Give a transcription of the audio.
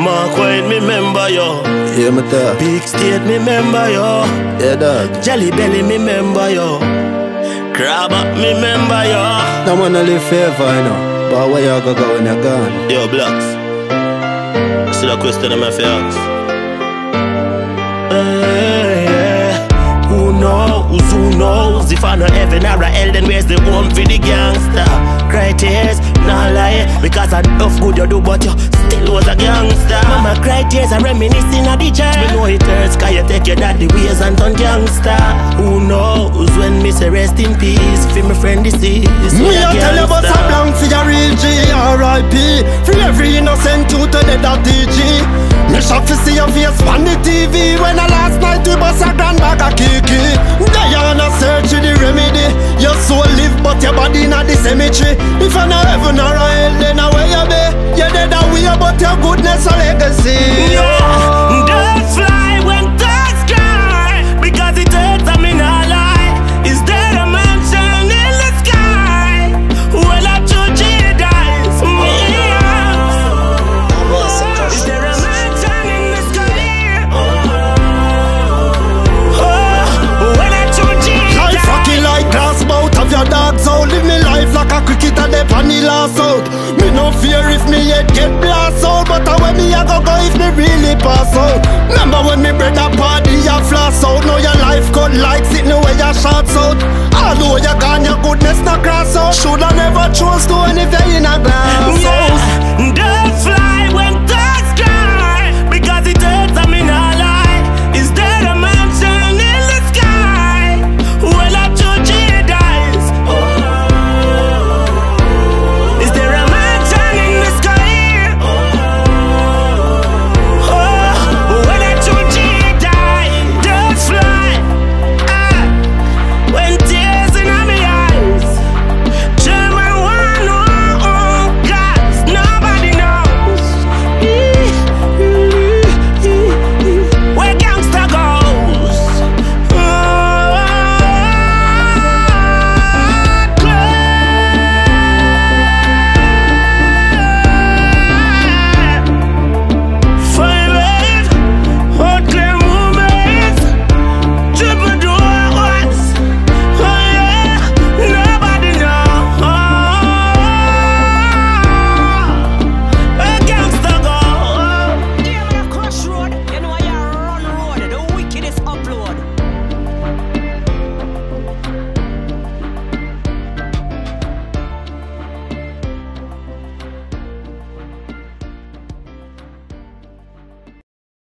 Mark White, me member yo. Yeah, me talk. Big State, me member yo. Yeah, dog. Jelly Belly, me member yo. Crab Up, me member yo. No man a live forever, you know. But where you go when you're gone? Yo, Blacks. See the question of my fears. Who knows? If I know heaven or a hell, then where's the home for the gangster? Cry tears, nah lie, because I enough good you do, but you still was a gangster. Mama cry tears, I reminiscing of the church. Me know it hurts, cause you take your daddy ways and turn gangster. Who knows when me say rest in peace, for my friend deceased. Me a tell you about some blank for your real G, R.I.P. For every innocent youth to the DG. Me shock to see your face on the TV when I last night we bust a grand bag of kiki. They on a search for the remedy. Your soul live but your body in the cemetery. If I know heaven or hell, then where you be? You're dead away but your goodness a legacy. Yeah, don't fly when dogs cry, because it hurts and me not lie. Is there a mansion in the sky? Well, I told you it dies. Is there a mansion in the sky? Well, I told you it dies. Life fucking like glass bout of your dogs out. Live me life like a cricket and the panny last out. Me no fear if me head get blast out, but when me a go if me really pass out. Remember when me bread a party a floss out. Now your life cut like sitting where your shots out. Although you gone your goodness not cross out. Shoulda never chose to if you in a glass house.